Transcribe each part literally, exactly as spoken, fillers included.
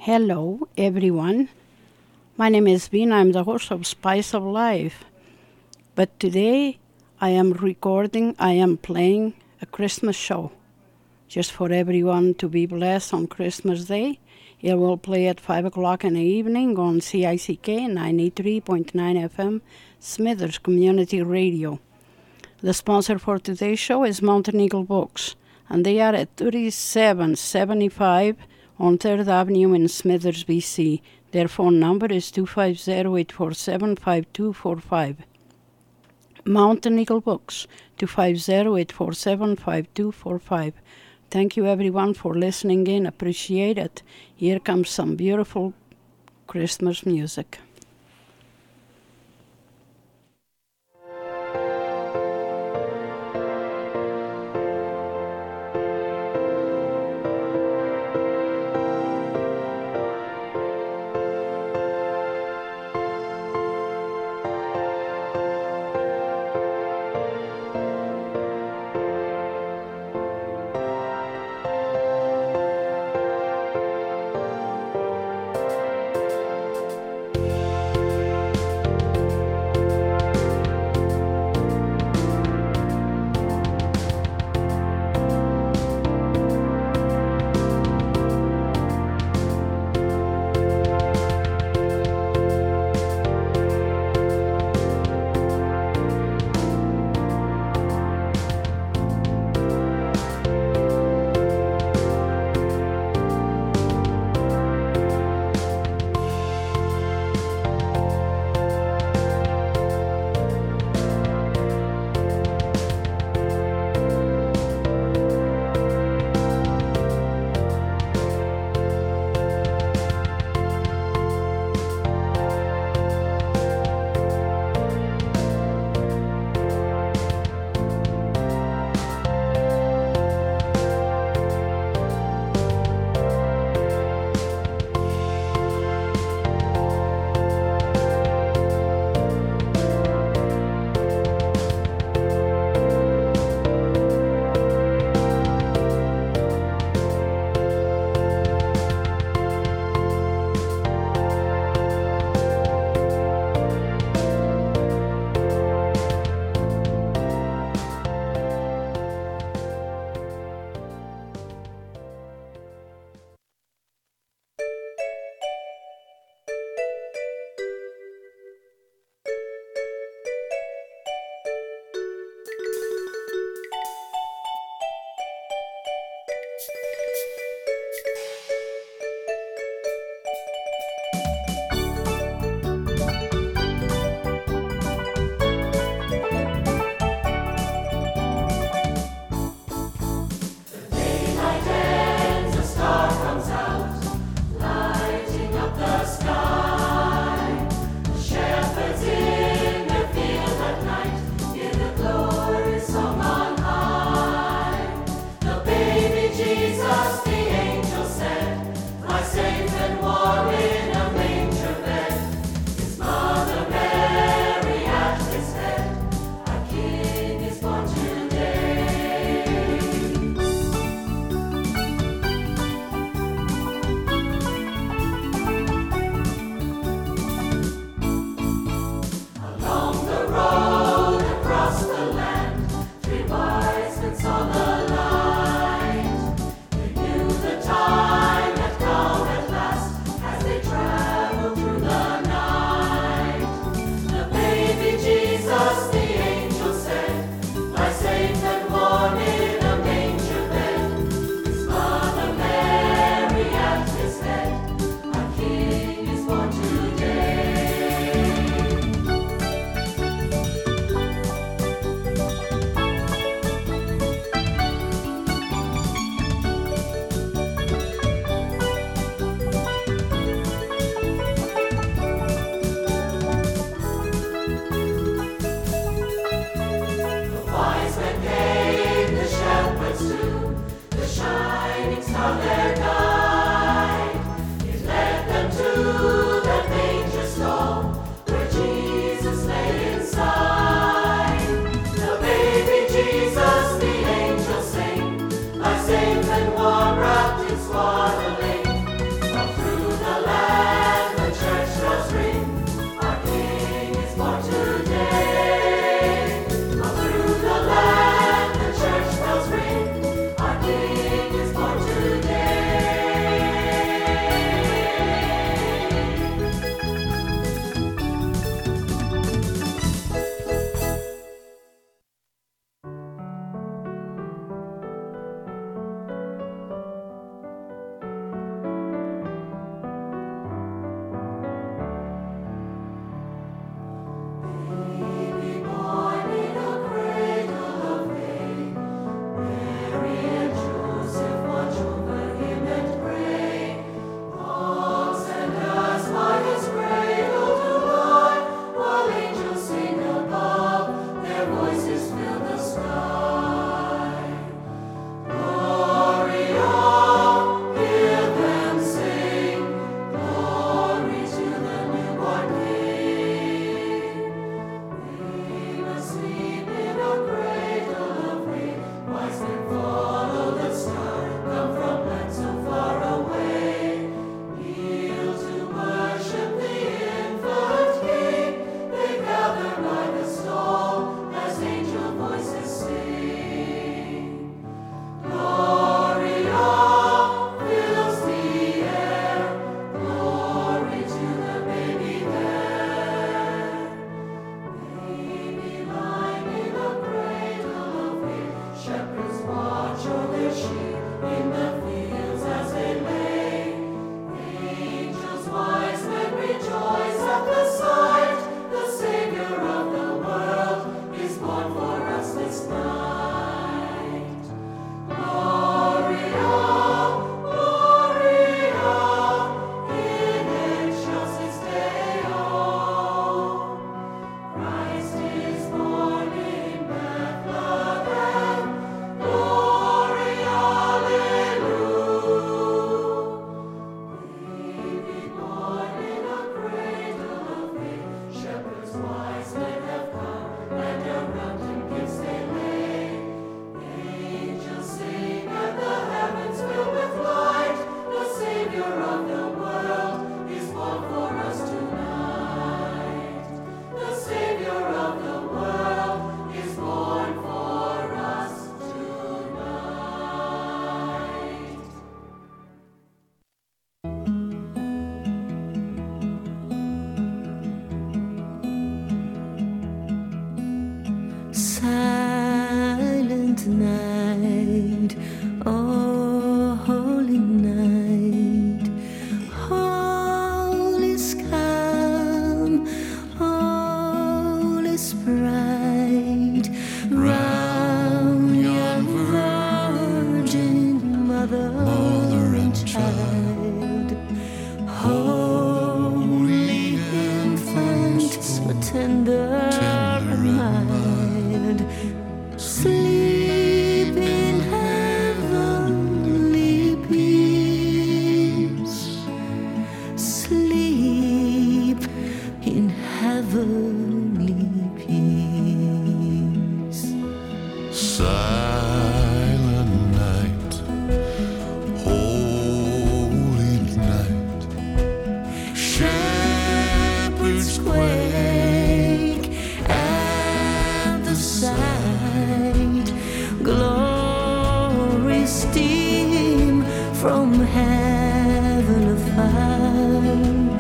Hello, everyone. My name is Bean. I'm the host of Spice of Life. But today I am recording, I am playing a Christmas show just for everyone to be blessed on Christmas Day. It will play at five o'clock in the evening on C I C K ninety-three point nine F M, Smithers Community Radio. The sponsor for today's show is Mountain Eagle Books, and they are at thirty-seven seventy-five on third Avenue in Smithers, B C. Their phone number is two five zero, eight four seven, five two four five. Mountain Eagle Books, two five zero, eight four seven, five two four five. Thank you, everyone, for listening in. Appreciate it. Here comes some beautiful Christmas music. from heaven afar.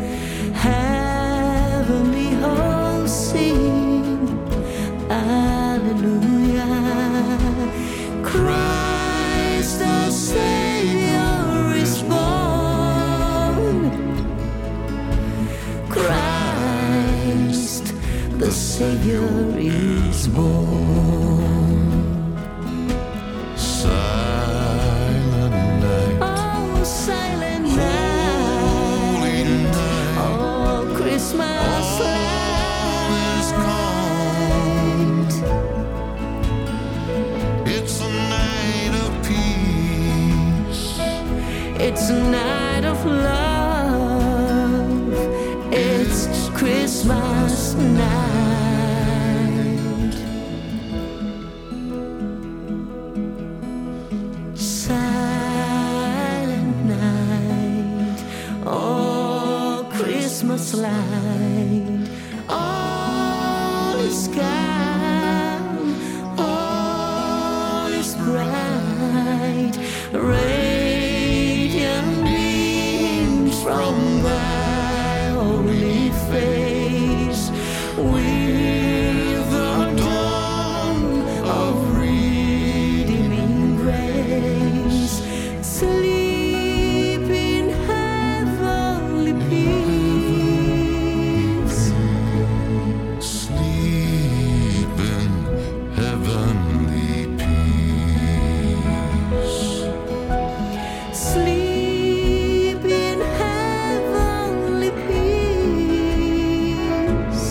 Heavenly hosts sing, Alleluia. Christ the Savior is born. Christ the Savior is born. Silent night, Oh, silent holy night, night, oh, Christmas all is light. It's a night of peace. It's a night of love. It's Christmas night. Silent night, oh, Christmas light. All is calm, all is bright. Radiant beams from thy holy face, with the dawn of redeeming grace. Sleep in heavenly peace. Sleep in heavenly peace. Sleep in heavenly peace.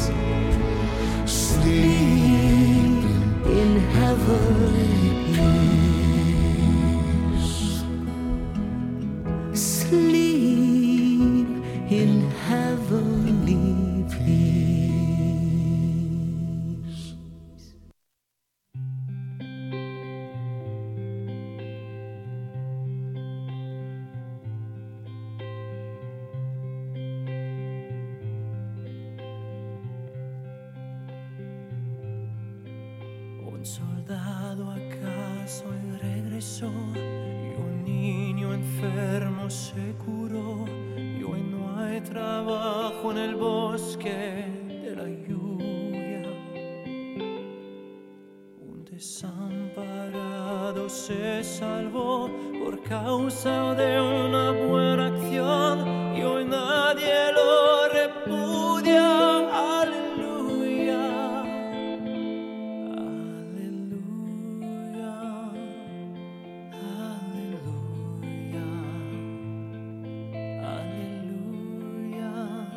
Sleep In heavenly peace. Sleep in heavenly peace. Un soldado a casa hoy regresó y un niño enfermo se curó y hoy no hay trabajo en el bosque de la lluvia. Un desamparado se salvó por causa de una buena acción y hoy nadie lo repudia. Aleluya. Aleluya, aleluya, aleluya,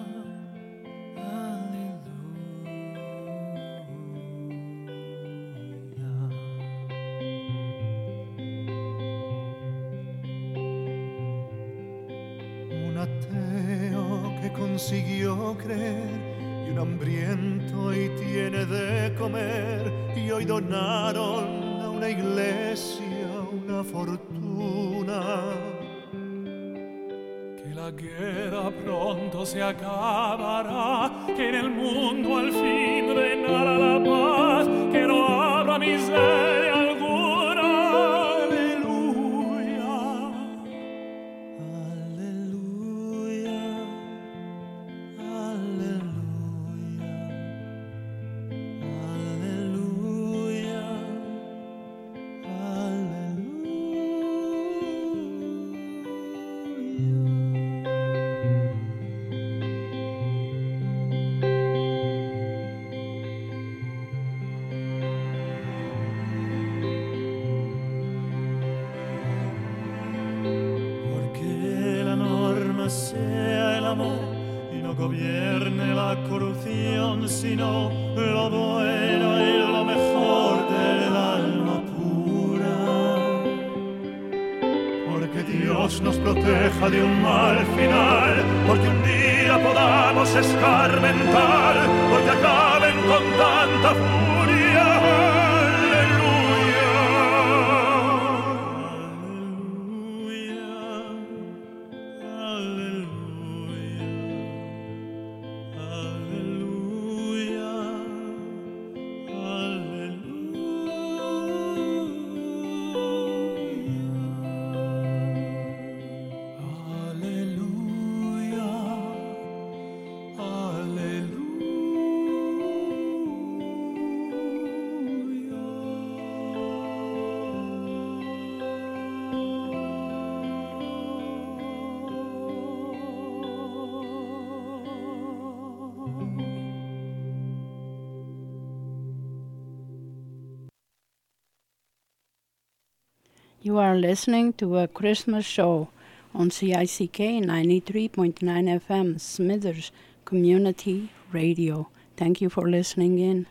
aleluya. Un ateo que consiguió creer y un hambriento y tiene de comer y hoy donaron a una iglesia una fortuna. Que la guerra pronto se acabará, que en el mundo al fin reinará la paz, que no habrá miseria alguna. Aleluya. Aleluya, aleluya, aleluya, Porque la norma sea el amor y no gobierne la corrupción, sino lo bueno y lo mejor del alma pura. Porque Dios nos proteja de un mal final, porque un día podamos escarmentar, porque acaben con tanta furia. Aleluya. Aleluya. Aleluya. Aleluya. You are listening to a Christmas show on C I C K ninety-three point nine F M, Smithers Community Radio. Thank you for listening in.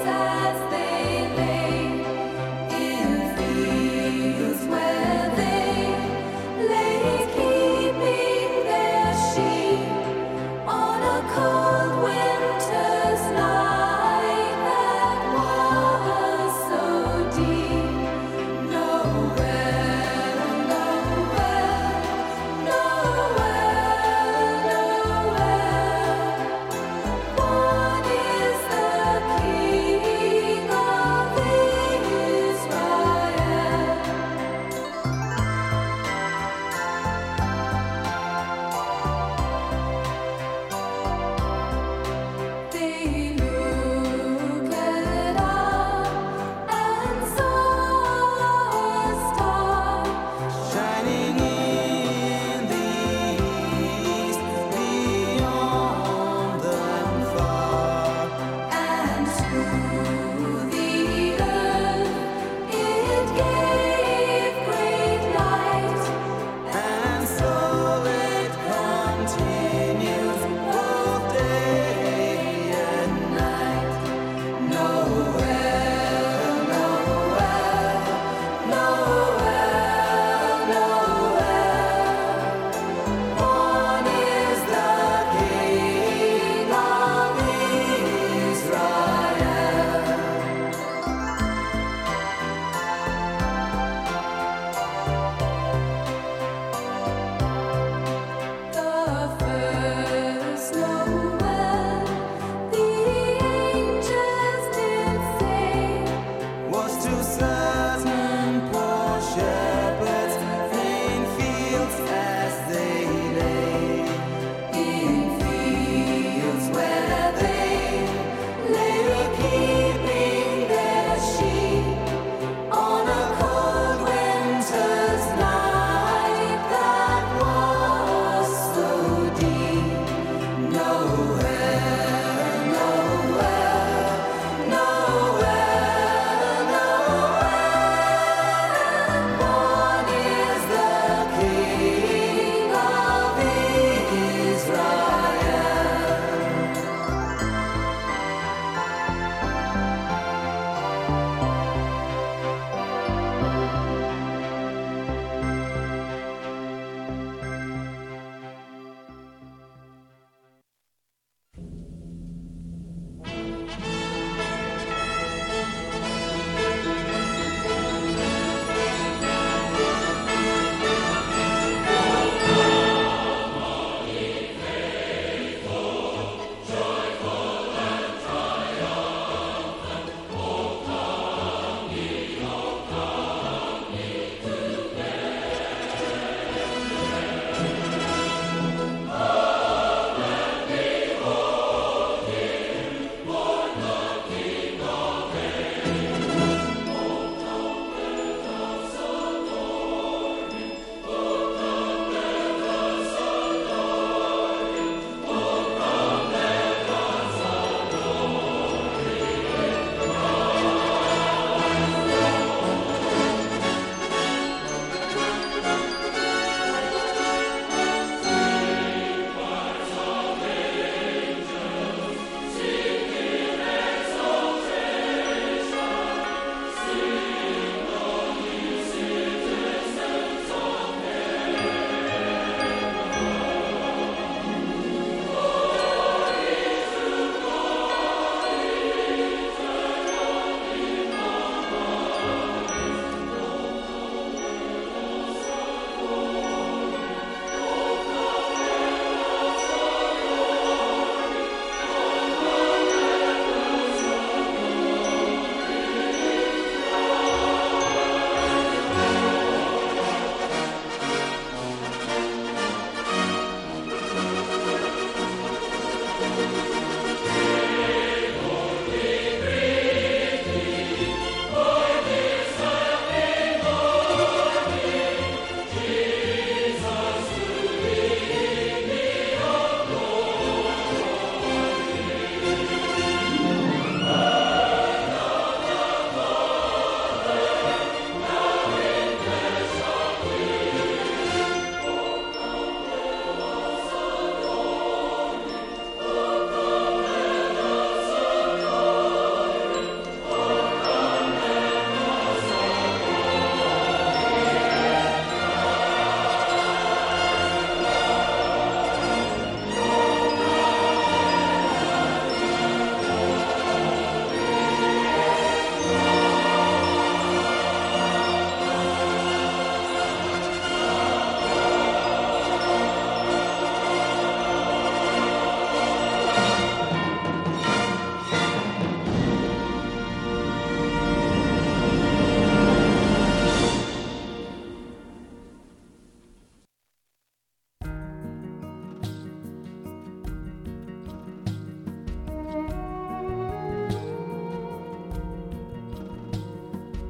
Where they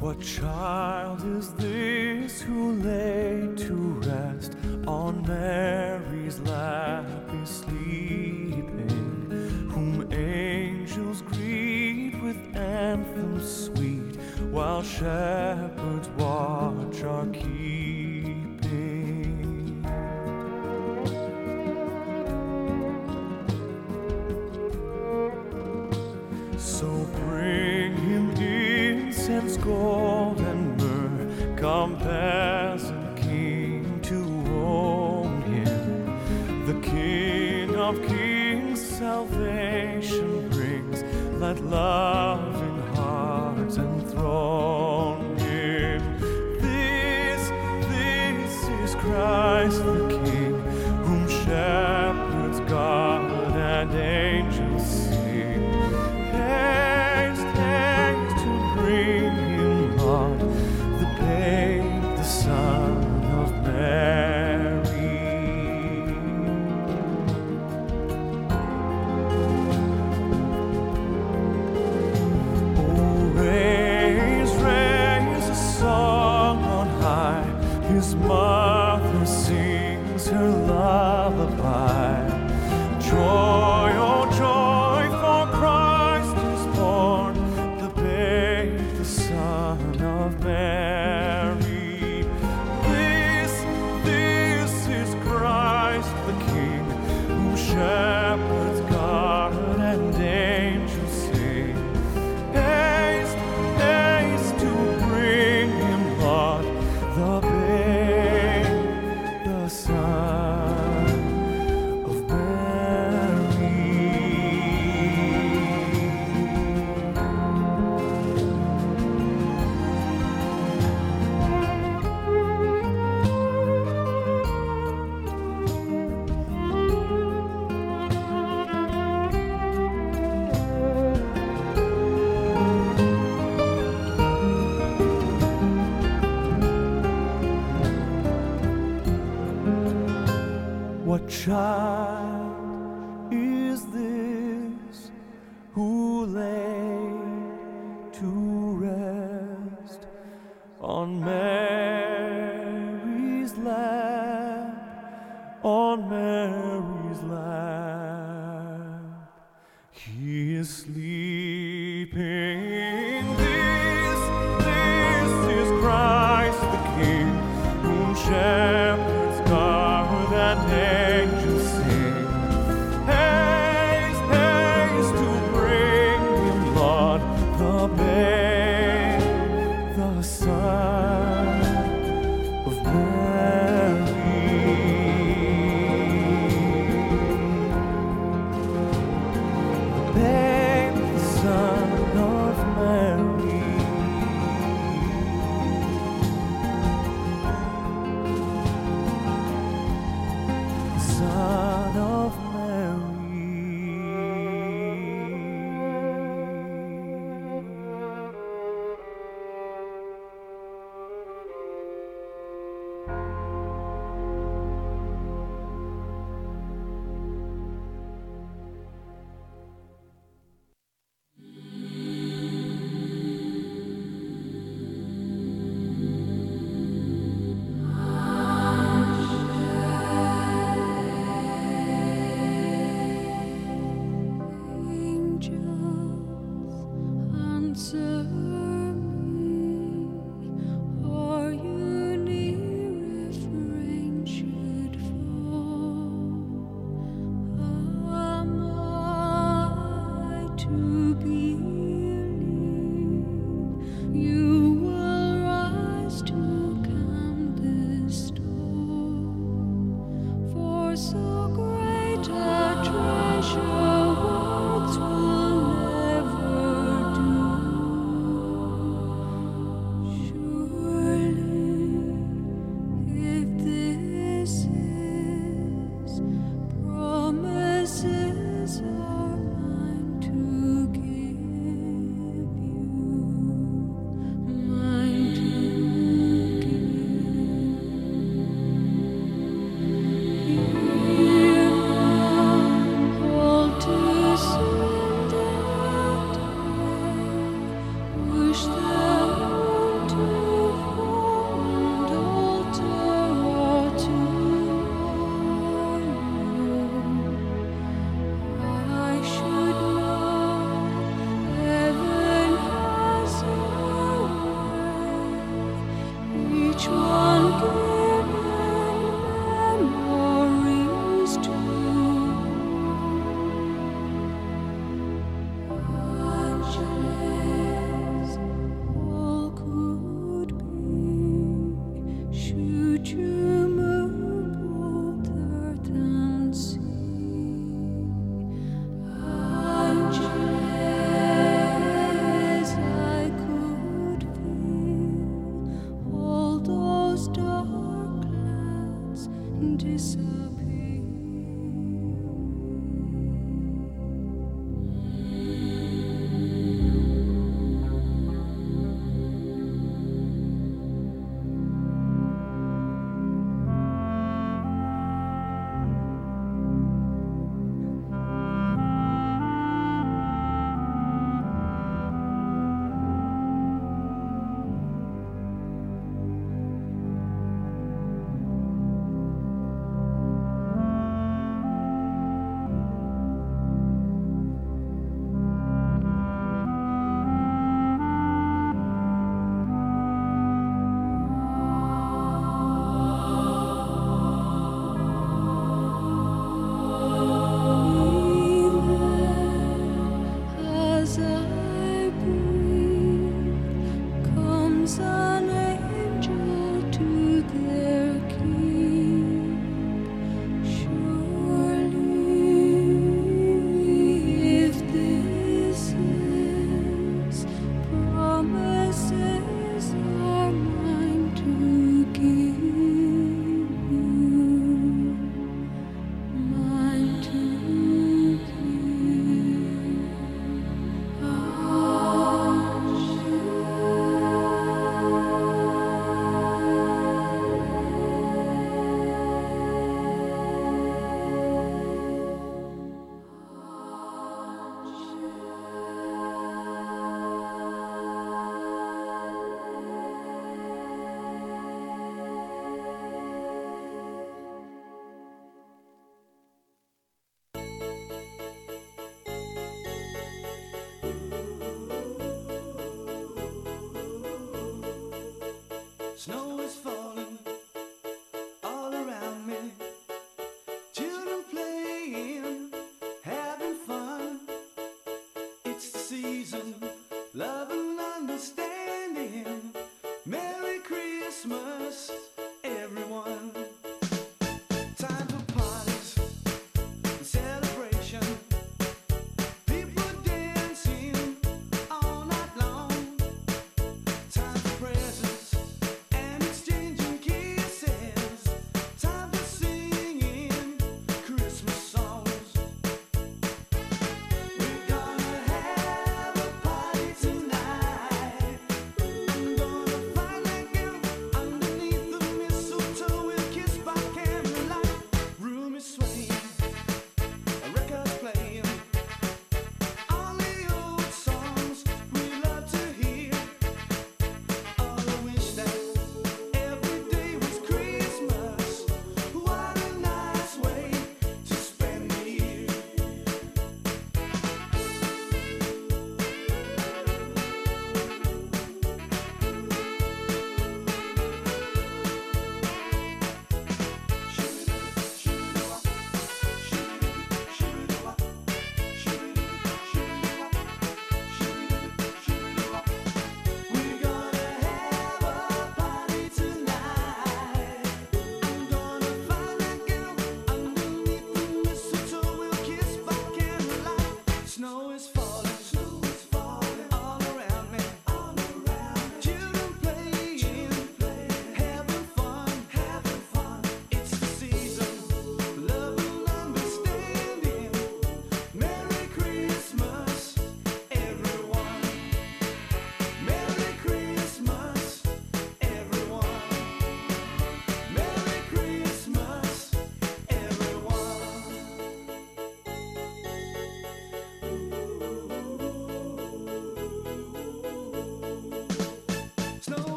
What child is this who lay to rest on Mary's lap is sleeping, whom angels greet with anthems sweet, while shepherds watch are keeping? So bring him incense, gold, and myrrh, come peasant king to own him. The King of kings salvation brings, let loving hearts enthrone him. This, this is Christ the King, whom shepherds guard and angels sing. Haste, haste to bring him, Lord, the babe, the Son of Mary. Oh, raise, raise a song on high. His mother sings her lullaby. Joy, oh joy, for Christ is born, the babe, the Son of Mary. This, this is Christ the King, whom shepherds guard and angels sing. Haste, haste to bring him, Lord, the babe, the Son of Mary. What child is this who lay to rest on Mary's lap, on Mary's lap? He is sleeping. This, this is Christ the King, whom shepherds guard and angels sing. Haste, haste to bring him, Lord, the babe, the Son each one giving memories to. Angeles, all could be, should you move both earth and sea. Angeles, I could feel all those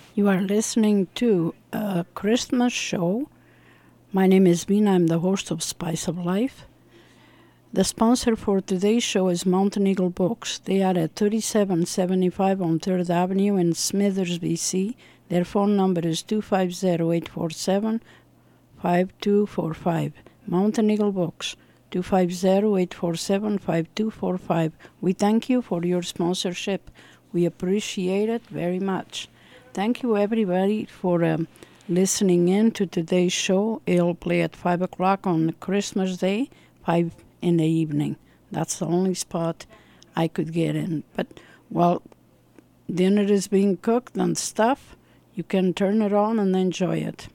You are listening to a Christmas show. My name is Vina. I'm the host of Spice of Life. The sponsor for today's show is Mountain Eagle Books. They are at thirty-seven seventy-five on third Avenue in Smithers, B C. Their phone number is two five zero, eight four seven, five two four five. Mountain Eagle Books, two five zero, eight four seven, five two four five. We thank you for your sponsorship. We appreciate it very much. Thank you, everybody, for um, listening in to today's show. It'll play at five o'clock on Christmas Day, five in the evening. That's the only spot I could get in. But while dinner is being cooked and stuff, you can turn it on and enjoy it.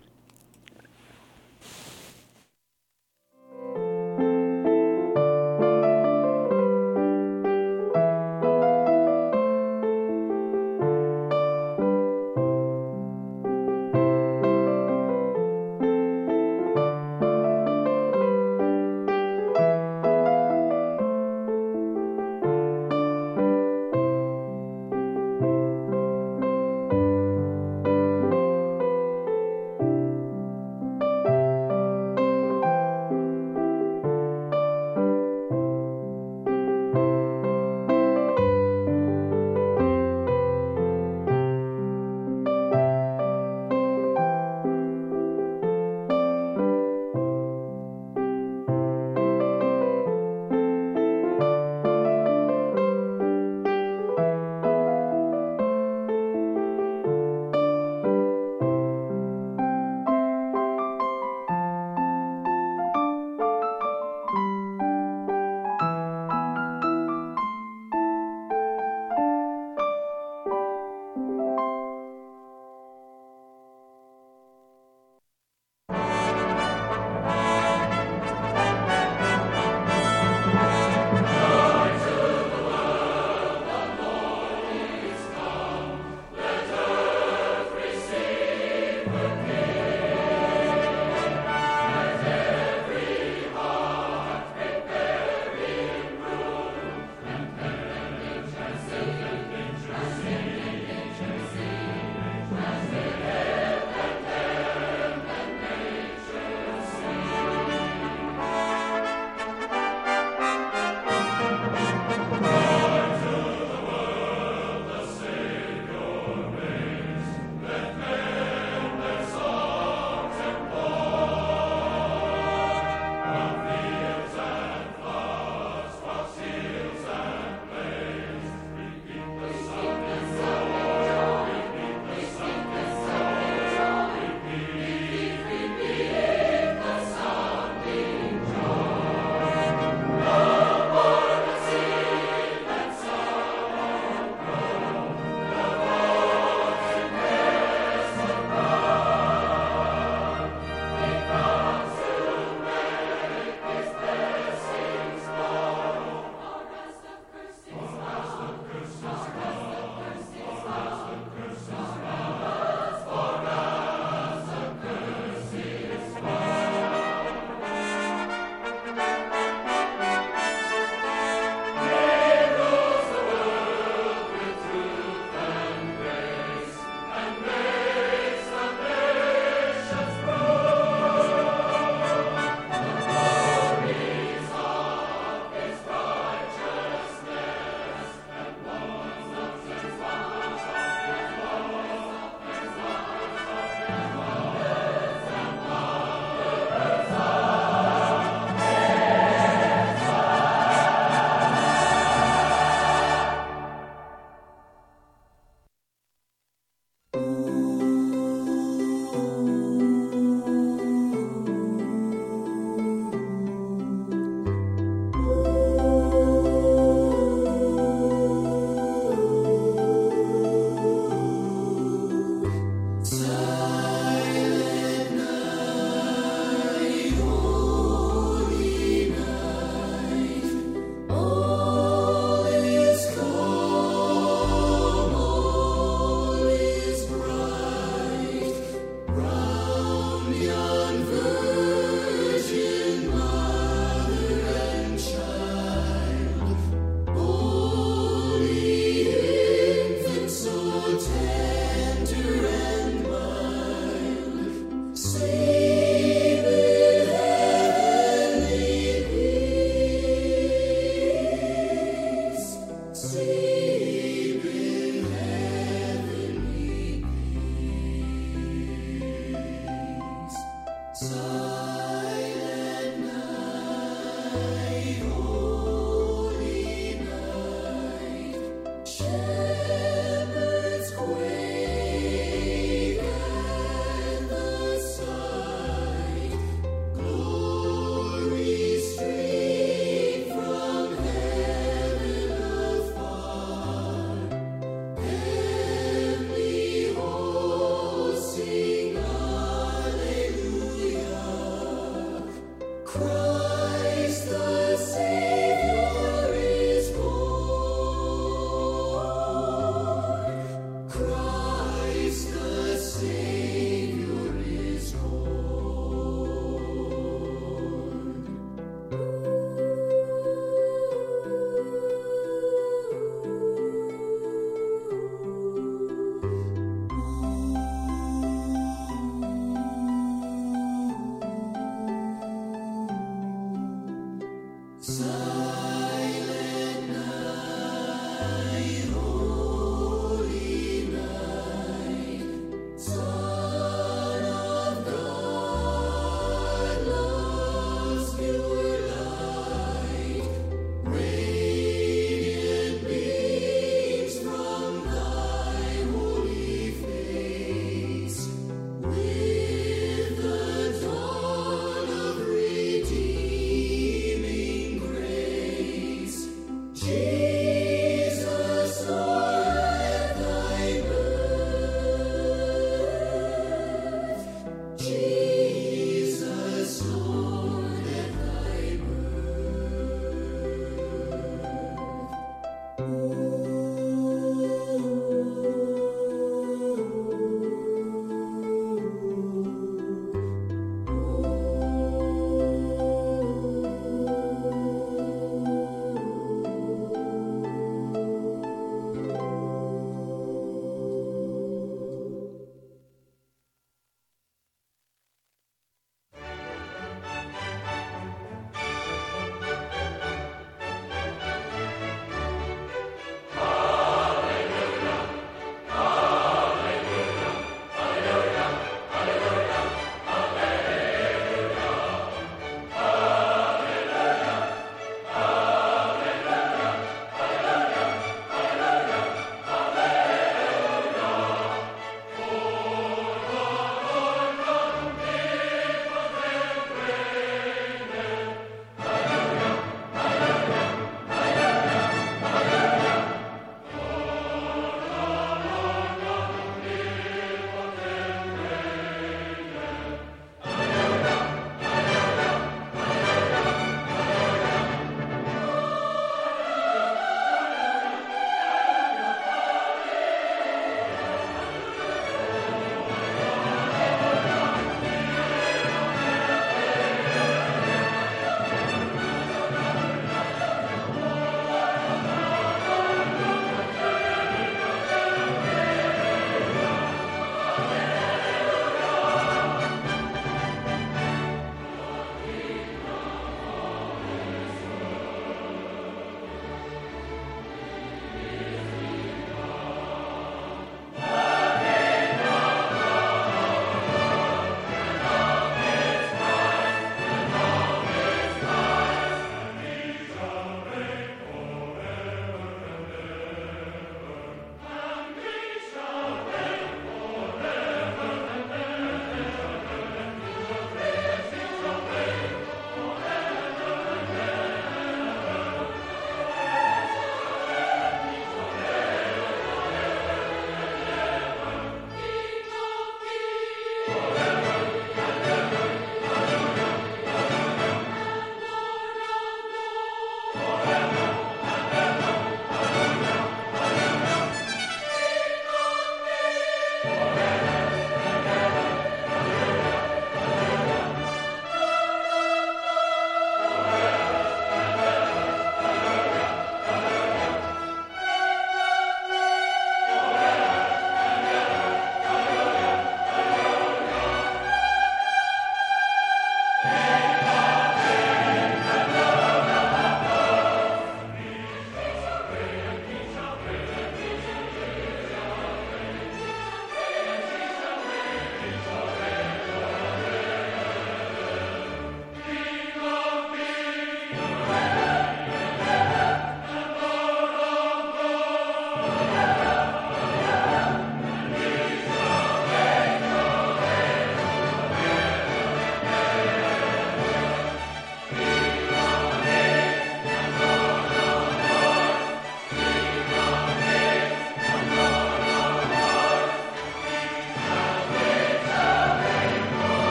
Sing hallelujah.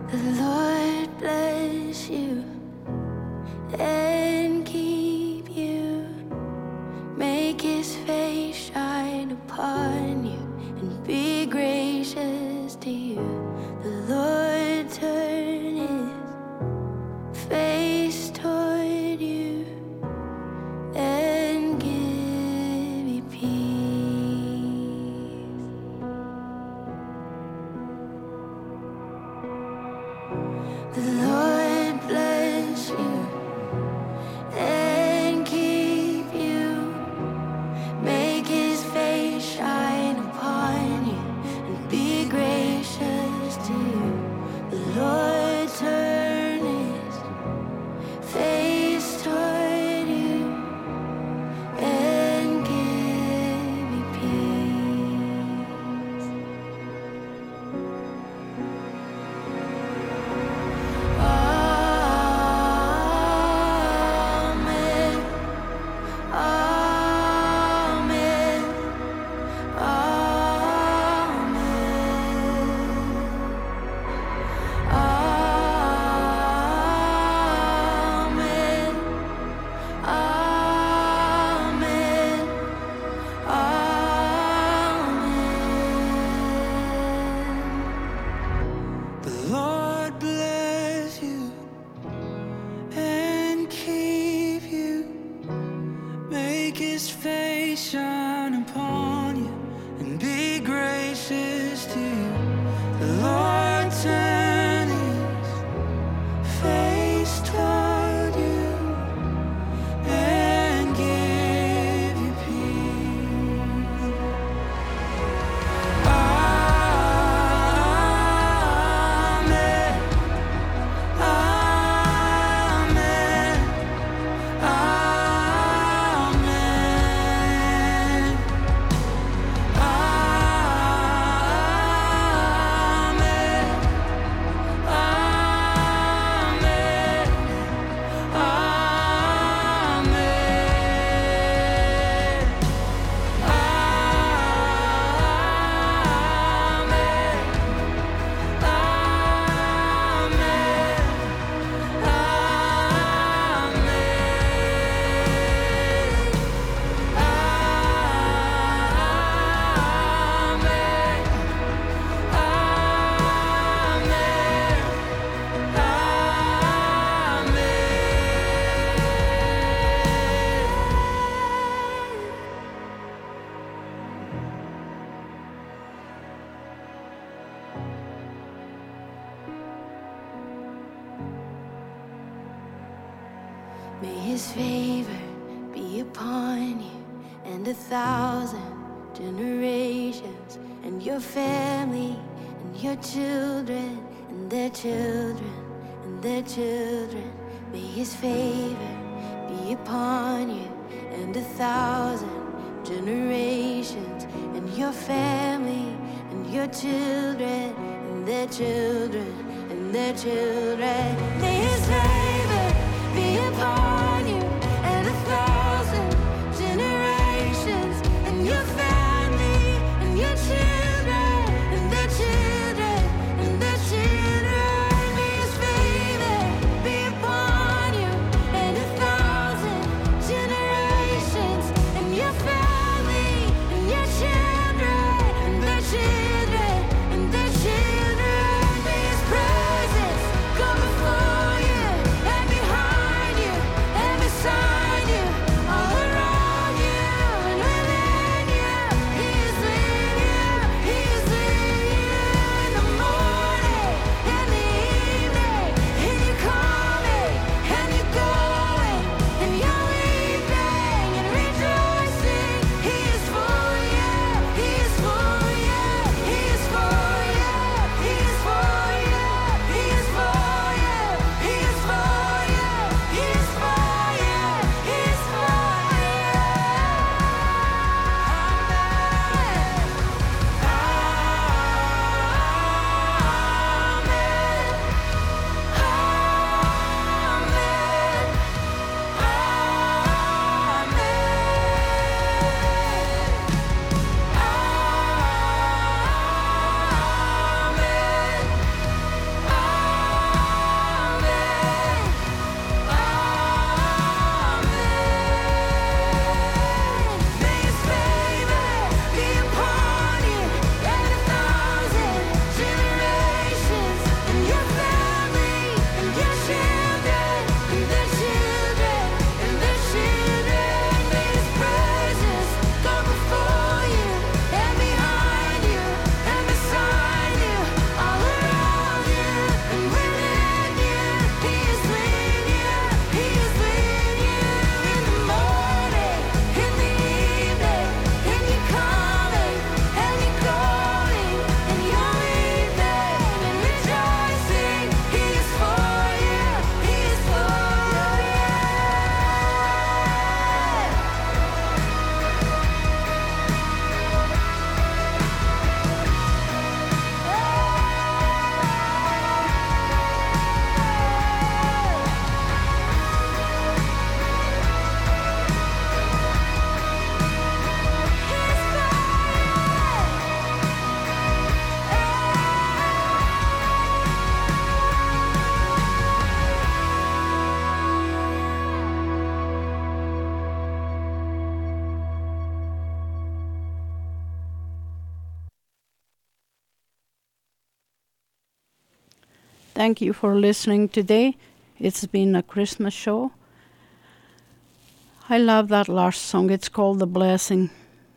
The Lord bless you and keep you. Make his face shine upon you and be gracious to you. The Lord turn his face toward you and give you peace. The Lord bless you and keep you. Make his face shine upon you and be gracious to you. The Lord turn his face toward you and give you peace. Amen. Amen. The Lord bless you and keep you. Make his face shine upon you and be gracious to you. The Lord turn his face toward you and give you peace. Amen. Amen. Amen. May his favor be upon you and a thousand generations, and your family and your children and their children and their children. May his favor be upon you and a thousand generations, and your family and your children and their children and their children. May his favor be upon you and a thousand generations, and your family and your children and their children and their children. May his favor be upon you and a thousand generations, and your family and your children and their children and their children. May his presence go before you and behind you Thank you for listening today. It's been a Christmas show. I love that last song. It's called The Blessing.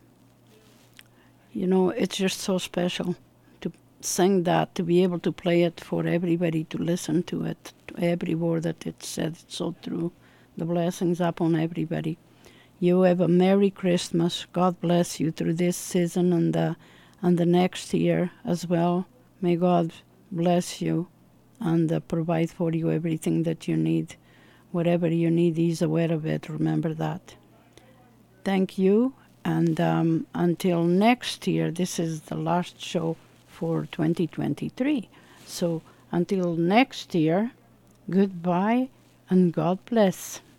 You know, it's just so special to sing that, to be able to play it for everybody to listen to it, to every word that it said. It's so true. The blessings upon everybody. You have a Merry Christmas. God bless you through this season and the, and the next year as well. May God bless you and uh, provide for you everything that you need. Whatever you need, He's aware of it. Remember that. Thank you. And um, until next year, this is the last show for twenty twenty-three. So until next year, goodbye and God bless.